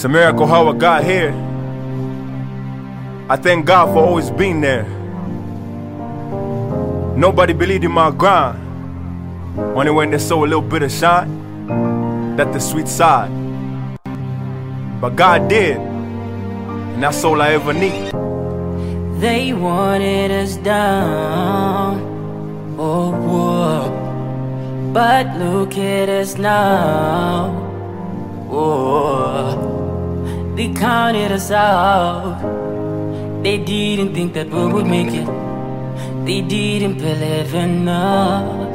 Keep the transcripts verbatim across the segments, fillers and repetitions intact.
It's a miracle how I got here. I thank God for always being there. Nobody believed in my grind. Only when they saw a little bit of shine, that's the sweet side. But God did, and that's all I ever need. They wanted us down, oh whoa. But look at us now, oh. They counted us out. They didn't think that we would make it. They didn't believe in us.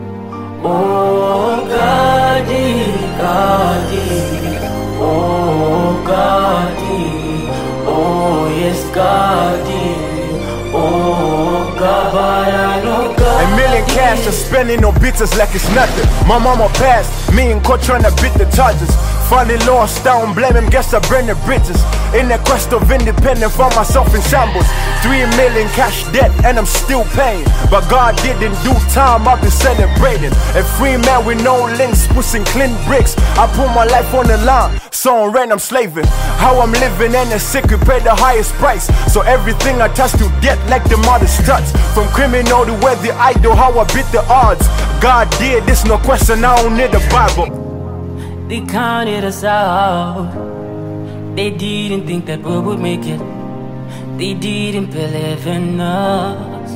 Oh Gadi, Gadi, oh Gadi, oh yes Gadi, oh Gabarano Gadi. A million cash are spending on bitches like it's nothing. My mama passed, me and coach trying to beat the charges. Finally lost, I don't blame him, guess I burn the bridges. In the quest of independence, found myself in shambles. Three million cash debt, and I'm still paying. But God didn't do time, I've been celebrating. A free man with no links, pushing clean bricks. I put my life on the line, so on rent I'm slaving. How I'm living and the sick, we pay the highest price. So everything I touch to death like the modest touch. From criminal to worthy idol, how I beat the odds. God did, this no question, I don't need the Bible. They counted us out. They didn't think that we would make it. They didn't believe in us.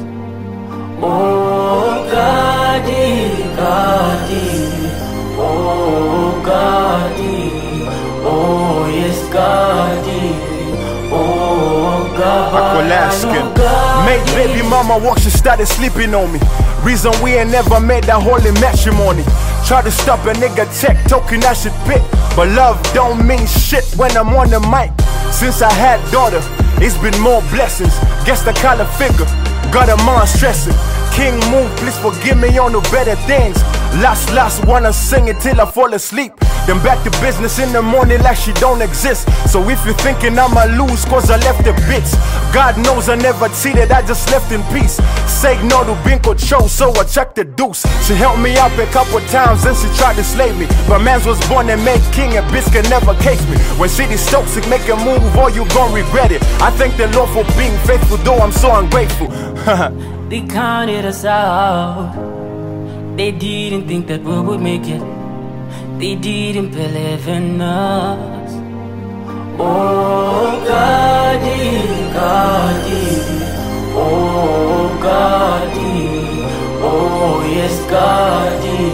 Oh Gadi, Gadi, oh Gadi, oh yes Gadi, oh Gadi. Made baby mama walk, she started sleeping on me. Reason we ain't never made that holy matrimony. Try to stop a nigga tech, talking that shit pick. But love don't mean shit when I'm on the mic. Since I had daughter, it's been more blessings. Guess the kind of figure, got a mind stressing. King move, please forgive me on the better things. Last, last, wanna sing it till I fall asleep. Then back to business in the morning like she don't exist. So if you're thinking I'ma lose cause I left the bitch, God knows I never cheated, I just left in peace. Say no to being controlled, so I checked the deuce. She helped me out a couple times and she tried to slay me. But mans was born and made king, and bitch can never case me. When city's toxic, make a move or you gon' regret it. I thank the Lord for being faithful, though I'm so ungrateful. They counted us out. They didn't think that we would make it. They didn't believe in us. Oh Gadi, Gadi, oh Gadi, oh yes Gadi,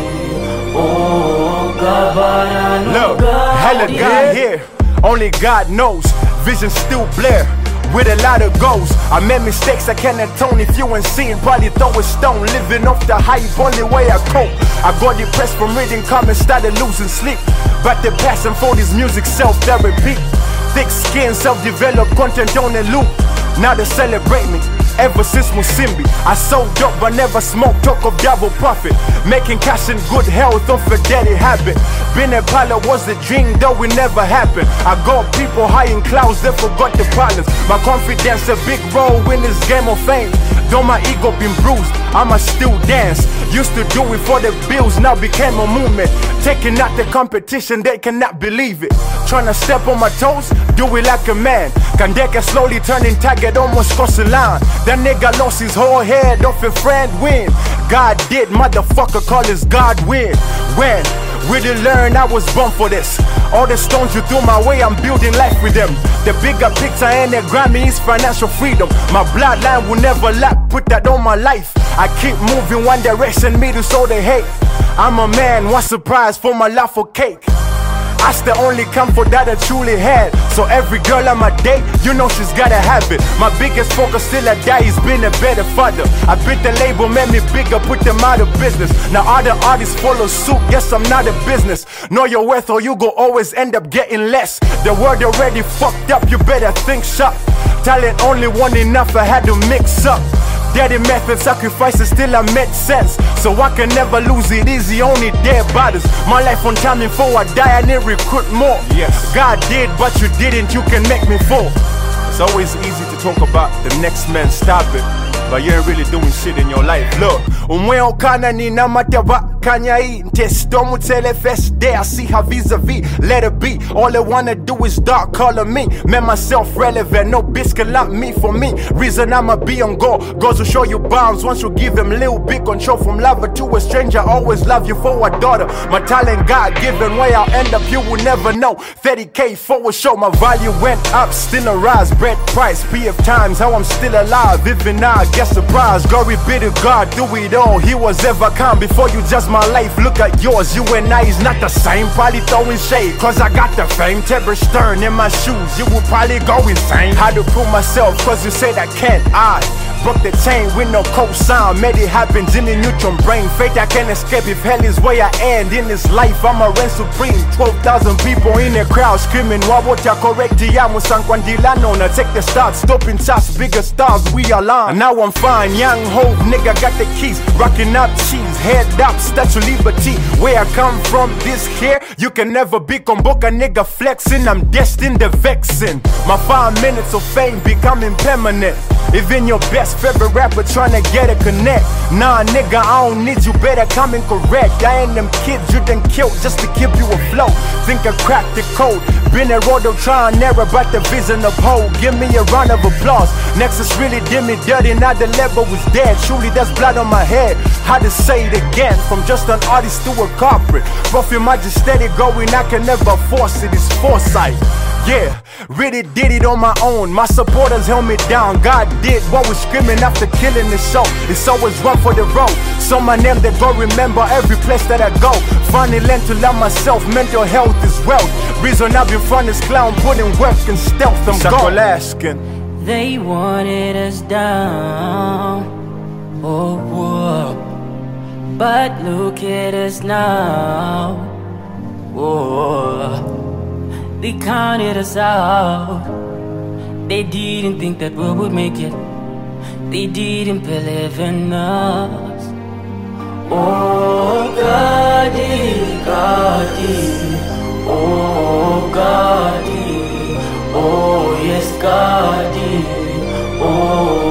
oh Gabarano. Look, hella God here, only God knows. Vision still blare, with a lot of goals. I made mistakes I can't atone. If you ain't seeing, probably throw a stone. Living off the hype, only way I cope. I got depressed from reading comments, started losing sleep. But the passion for this music, self-therapy. Thick skin, self-developed content on the loop. Now they celebrate me. Ever since Musimbi, I sold dope but never smoked. Talk of double profit, making cash in good health off a daily habit. Being a pilot was a dream, though it never happened. I got people high in clouds, they forgot the problems. My confidence a big role in this game of fame. Though my ego been bruised, I'ma still dance. Used to do it for the bills, now became a movement. Taking out the competition, they cannot believe it. Tryna step on my toes, do it like a man. Kandeka slowly turning target, almost cross the line. That nigga lost his whole head off a friend win. God did, motherfucker, call this God win. When? We did learn I was born for this. All the stones you threw my way, I'm building life with them. The bigger picture and the Grammy is financial freedom. My bloodline will never lack, put that on my life. I keep moving one direction, me to show the hate. I'm a man, one surprise for my life for cake. That's the only comfort that I truly had. So every girl on my date, you know she's gotta have it. My biggest focus till I die is being a better father. I beat the label, made me bigger, put them out of business. Now other artists follow suit, yes I'm not a business. Know your worth or you go always end up getting less. The world already fucked up, you better think sharp. Talent only one enough, I had to mix up. Daddy method, sacrifices till I made sense. So I can never lose it easy, only dead bodies. My life on time before I die, I need recruit more. Yes, God did, but you didn't, you can make me fall. It's always easy to talk about the next man stopping, but you ain't really doing shit in your life. Look, umwe okana ni na mataba kanyai testomu tele first day I see her vis-a-vis let it be all I wanna do is dark color me make myself relevant no bitch can lock me for me reason I'ma be on go goes to show you bounds once you give them little bit control from lover to a stranger always love you for a daughter my talent God given way I'll end up you will never know thirty K for a show my value went up still a rise bread price P F times how I'm still alive even now I get surprised glory be to God do it all he was ever calm before you just my life look at yours you and I is not the same probably throwing shade cause I got the fame Tebber Stern in my shoes you will probably go insane how to prove myself cause you said I can't I broke the chain with no cosign made it happen in the neutron brain fate I can't escape if hell is where I end in this life I'ma reign supreme twelve thousand people in the crowd screaming wabota correct diamo sankwandilano now take the start stopping shots bigger stars we align and now I'm fine young hope nigga got the keys rocking up cheese head up statue liberty where I come from this here you can never be comboka nigga flexing I'm destined to vexing my five minutes of fame becoming permanent even your best favorite rapper tryna get a connect nah nigga I don't need you better come in correct I ain't them kids you done killed just to keep you afloat think I cracked the code been a road trying error but the vision of hope give me a round of applause Nexus really did me dirty now the level was dead truly there's blood on my head how to say it again from just an artist to a corporate rough your majesty going I can never force it it's foresight yeah, really did it on my own. My supporters held me down. God did what was screaming after killing the show. It's always run for the road. So my name they go remember every place that I go. Finally learned to love myself. Mental health is wealth. Reason I've been front this clown putting work and stealth. I'm gone. They wanted us down. Oh, whoa. But look at us now. Whoa. They counted us out. They didn't think that we would make it. They didn't believe in us. Oh, Gadi, Gadi. Oh, Gadi. Oh, yes, Gadi. Oh.